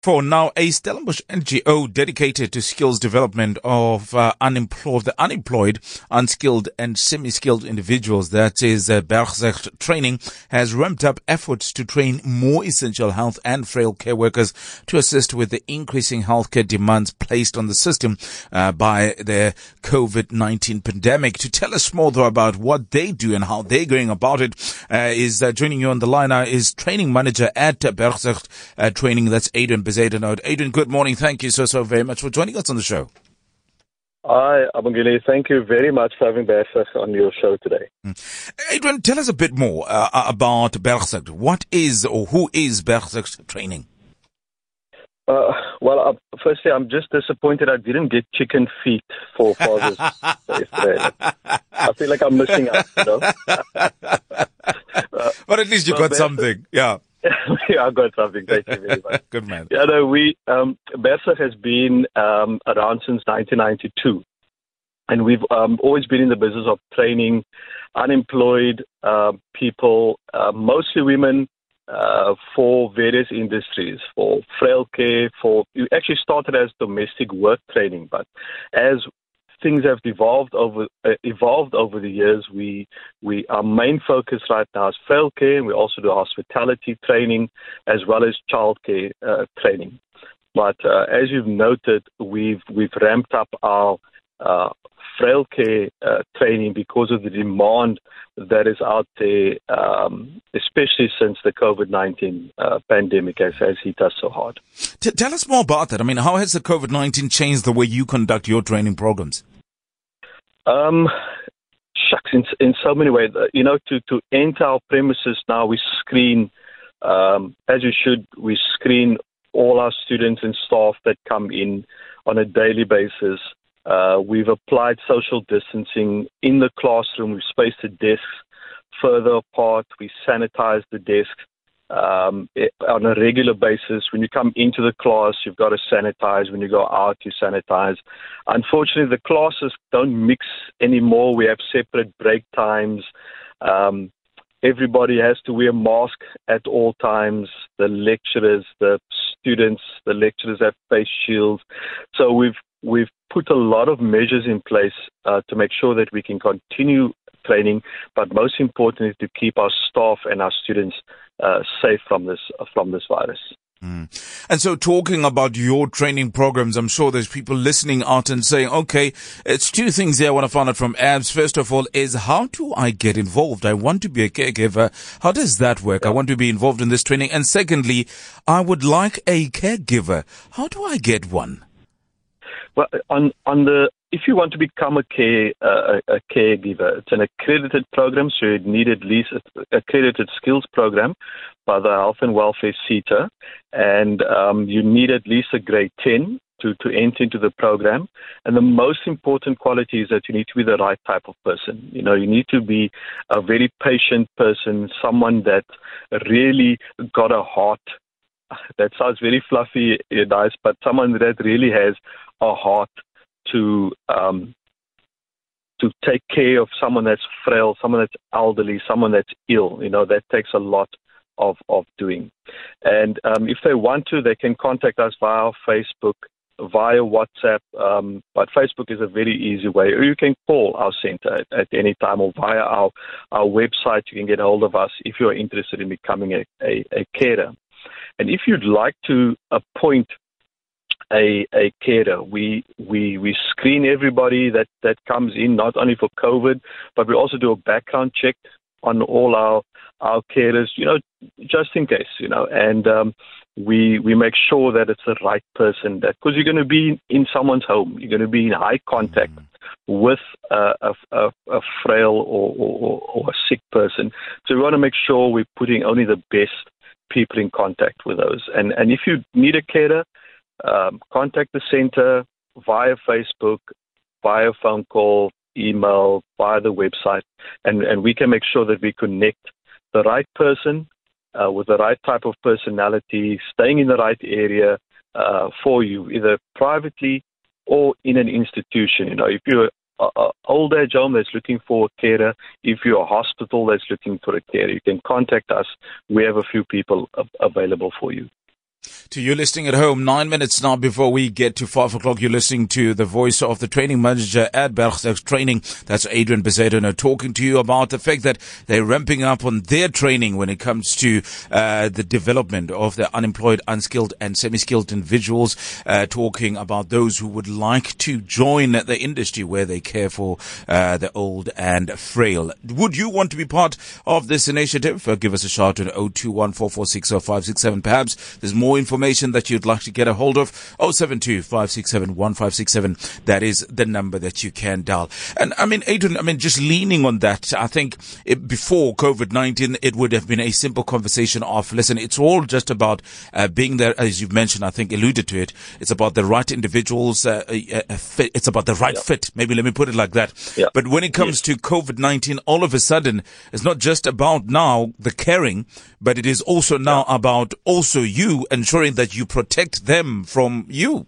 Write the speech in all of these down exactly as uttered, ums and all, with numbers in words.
For now, a Stellenbosch N G O dedicated to skills development of uh, unemployed, the unemployed, unskilled and semi-skilled individuals, that is uh, Bergzegt Training, has ramped up efforts to train more essential health and frail care workers to assist with the increasing healthcare demands placed on the system uh, by the COVID nineteen pandemic. To tell us more though about what they do and how they're going about it uh, is uh, joining you on the line uh, is training manager at uh, Bergzegt uh, Training, that's Adrian Bezuidenhout. Adrian, good morning. Thank you so, so very much for joining us on the show. Hi, Abongile. Thank you very much for having Bergzegt on your show today. Mm. Adrian, tell us a bit more uh, about Bergzegt. What is or who is Bergzegt Training? Uh, well, uh, firstly, I'm just disappointed I didn't get chicken feet for Father's Day yesterday. I feel like I'm missing out, you know. uh, but at least you got Bergzegt, something, yeah. yeah, I got something. Thank you very much. Good man. Yeah, no, we um, Bergzegt has been um, around since nineteen ninety-two, and we've um, always been in the business of training unemployed uh, people, uh, mostly women, uh, for various industries, for frail care. For you actually started as domestic work training, but as things have evolved over uh, evolved over the years. We we our main focus right now is frail care, and we also do hospitality training as well as childcare uh, training. But uh, as you've noted, we've we've ramped up our uh, frail care uh, training because of the demand that is out there, um, especially since the COVID nineteen uh, pandemic has, has hit us so hard. T- tell us more about that. I mean, how has the COVID nineteen changed the way you conduct your training programs? Um, shucks, in, in so many ways. You know, to, to enter our premises now, we screen, um, as you should, we screen all our students and staff that come in on a daily basis. Uh, we've applied social distancing in the classroom. We've spaced the desks further apart. We sanitize the desks um, it, on a regular basis. When you come into the class, you've got to sanitize. When you go out, you sanitize. Unfortunately, the classes don't mix anymore. We have separate break times. Um, everybody has to wear a mask at all times. The lecturers, the students, the lecturers have face shields. So we've we've put a lot of measures in place uh, to make sure that we can continue training, but most importantly, to keep our staff and our students uh, safe from this from this virus. Mm. And so talking about your training programs, I'm sure there's people listening out and saying, okay, it's two things here I want to find out from Abs. First of all is, how do I get involved? I want to be a caregiver. How does that work? Yeah. I want to be involved in this training. And secondly, I would like a caregiver. How do I get one? Well, on on the if you want to become a care uh, a caregiver, it's an accredited program, so you need at least an accredited skills program by the Health and Welfare SETA, and um, you need at least a grade ten to, to enter into the program. And the most important quality is that you need to be the right type of person. You know, you need to be a very patient person, someone that really got a heart. That sounds very fluffy, nice, but someone that really has a heart to um, to take care of someone that's frail, someone that's elderly, someone that's ill. You know, that takes a lot of, of doing. And um, if they want to, they can contact us via Facebook, via WhatsApp. Um, but Facebook is a very easy way. Or you can call our center at, at any time, or via our, our website. You can get a hold of us if you're interested in becoming a, a, a carer. And if you'd like to appoint a, a carer, we, we we screen everybody that, that comes in, not only for COVID, but we also do a background check on all our our carers, you know, just in case, you know, and um, we we make sure that it's the right person, that because you're going to be in someone's home, you're going to be in high contact with uh, a, a, a frail or, or, or a sick person. So we want to make sure we're putting only the best people in contact with those. And and if you need a carer, um, contact the center via Facebook, via phone call, email, via the website, and, and we can make sure that we connect the right person uh, with the right type of personality, staying in the right area uh, for you, either privately or in an institution. You know, if you're an old age home that's looking for a carer, if you're a hospital that's looking for a carer, you can contact us. We have a few people available for you. To you listening at home, nine minutes now before we get to five o'clock, you're listening to the voice of the training manager at Bergzeg Training. That's Adrian Bezuidenhout talking to you about the fact that they're ramping up on their training when it comes to uh, the development of the unemployed, unskilled and semi-skilled individuals, uh, talking about those who would like to join the industry where they care for uh, the old and frail. Would you want to be part of this initiative? Uh, give us a shout on oh two one, four four six, oh five six seven. Perhaps there's more information that you'd like to get a hold of. oh seven two, five six seven, one five six seven. That is the number that you can dial. And I mean, Adrian, I mean, just leaning on that, I think it, before COVID nineteen, it would have been a simple conversation of, listen, it's all just about uh, being there, as you've mentioned, I think alluded to it. It's about the right individuals, uh, a, a fit. It's about the right yeah. fit. Maybe let me put it like that. Yeah. But when it comes yeah. to COVID nineteen, all of a sudden, it's not just about now the caring, but it is also now yeah. about also you ensuring that you protect them from you.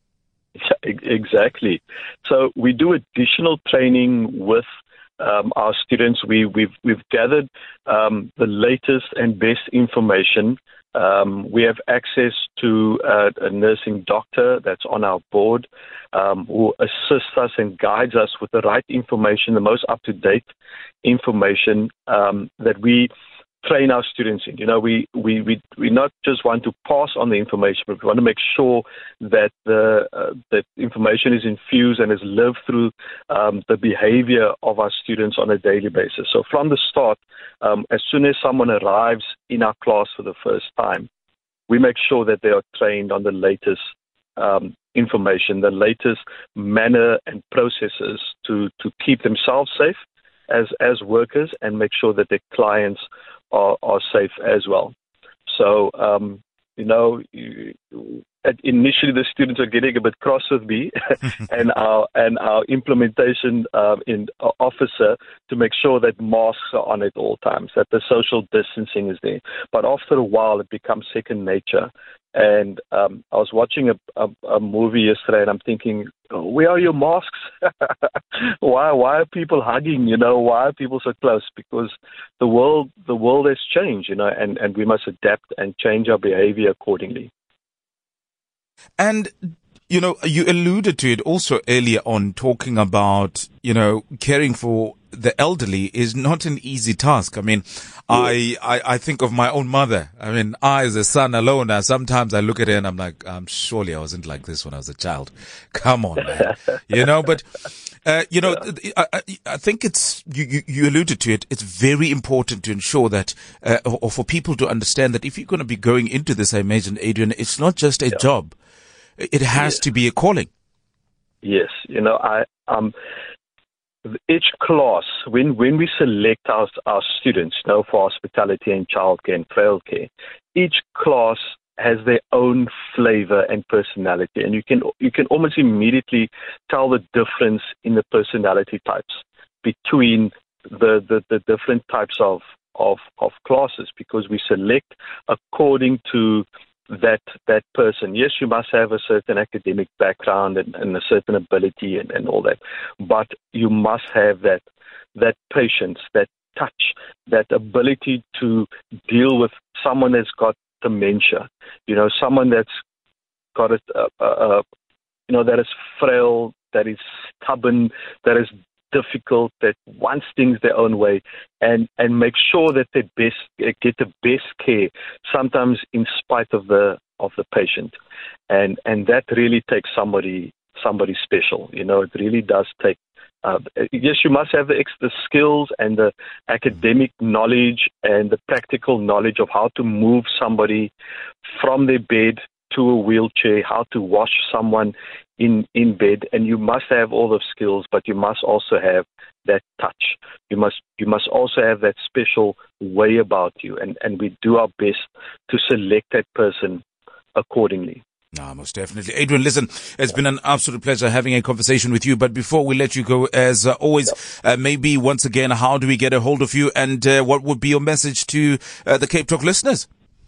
Exactly. So we do additional training with um, our students. We, we've we've gathered um, the latest and best information. Um, we have access to uh, a nursing doctor that's on our board um, who assists us and guides us with the right information, the most up-to-date information um, that we train our students in. You know, we, we, we, we not just want to pass on the information, but we want to make sure that the uh, that information is infused and is lived through um, the behavior of our students on a daily basis. So from the start, um, as soon as someone arrives in our class for the first time, we make sure that they are trained on the latest um, information, the latest manner and processes to, to keep themselves safe as, as workers and make sure that their clients Are, are safe as well. So, um, you know, you, initially the students are getting a bit cross with me and our and our implementation uh, in uh, officer to make sure that masks are on at all times, that the social distancing is there. But after a while, it becomes second nature. And um, I was watching a, a, a movie yesterday, and I'm thinking, where are your masks? why why are people hugging? You know, why are people so close? Because the world the world has changed, you know, and, and we must adapt and change our behavior accordingly. And, you know, you alluded to it also earlier on, talking about, you know, caring for the elderly is not an easy task. I mean, I, I, I think of my own mother. I mean, I as a son alone, uh, sometimes I look at her and I'm like, um, surely I wasn't like this when I was a child. Come on, man. You know, but, uh, you know, I, I, I think it's, you, you, you alluded to it. It's very important to ensure that, uh, or, or for people to understand that if you're going to be going into this, I imagine, Adrian, it's not just a yeah. job. It has yes. to be a calling. Yes. You know, I, um, each class, when, when we select our, our students, you know, for hospitality and childcare and frail care, each class has their own flavor and personality, and you can you can almost immediately tell the difference in the personality types between the, the, the different types of, of of classes, because we select according to that that person. Yes, you must have a certain academic background and, and a certain ability and, and all that, but you must have that that patience, that touch, that ability to deal with someone that's got dementia, you know, someone that's got a, a, a you know, that is frail, that is stubborn, that is difficult, that wants things their own way, and, and make sure that they best get the best care, sometimes in spite of the of the patient, and and that really takes somebody somebody special. You know, it really does take. Uh, yes, you must have the extra skills and the academic knowledge and the practical knowledge of how to move somebody from their bed to a wheelchair, how to wash someone in, in bed, and you must have all those skills, but you must also have that touch. You must you must also have that special way about you, and, and we do our best to select that person accordingly. No, most definitely. Adrian, listen, it's been an absolute pleasure having a conversation with you. But before we let you go, as uh, always, uh, maybe once again, how do we get a hold of you, and uh, what would be your message to uh, the Cape Talk listeners?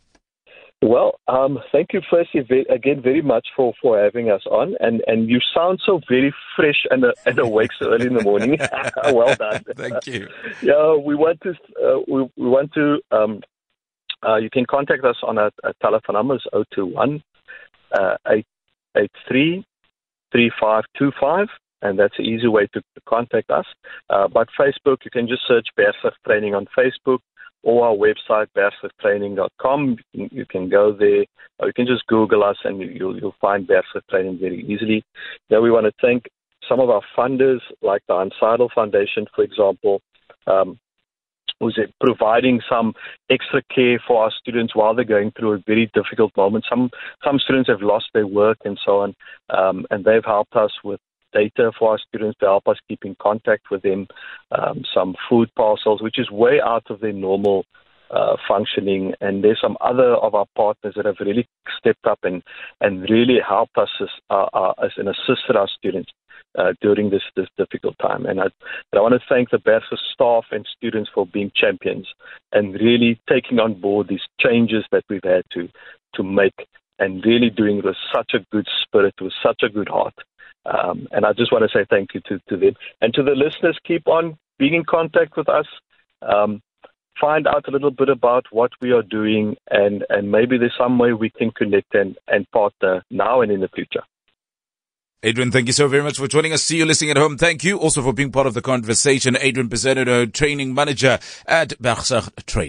Well, um, thank you first again very much for, for having us on, and, and you sound so very fresh and, uh, and awake so early in the morning. Well done. Thank you. Yeah, we want to uh, we, we want to um, uh, you can contact us on our, our telephone numbers zero two one, eight eight three, three five two five, and that's an easy way to, to contact us. Uh, but Facebook, you can just search Bergsigh Training on Facebook, or our website, bergsigh training dot com. You, you can go there, or you can just Google us, and you, you'll, you'll find Bergsigh Training very easily. Now, we want to thank some of our funders, like the Hans Seidel Foundation, for example, um, who's providing some extra care for our students while they're going through a very difficult moment. Some some students have lost their work and so on, um, and they've helped us with data for our students to help us keep in contact with them, um, some food parcels, which is way out of their normal uh, functioning. And there's some other of our partners that have really stepped up and, and really helped us as, uh, uh, as and assisted our students uh, during this, this difficult time. And I, and I want to thank the Bergsigh staff and students for being champions and really taking on board these changes that we've had to, to make, and really doing it with such a good spirit, with such a good heart. Um, and I just want to say thank you to, to them. And to the listeners, keep on being in contact with us. Um, find out a little bit about what we are doing, and, and maybe there's some way we can connect and, and partner now and in the future. Adrian, thank you so very much for joining us. See you listening at home. Thank you also for being part of the conversation. Adrian Bezzano, Training Manager at Bergsigh Training.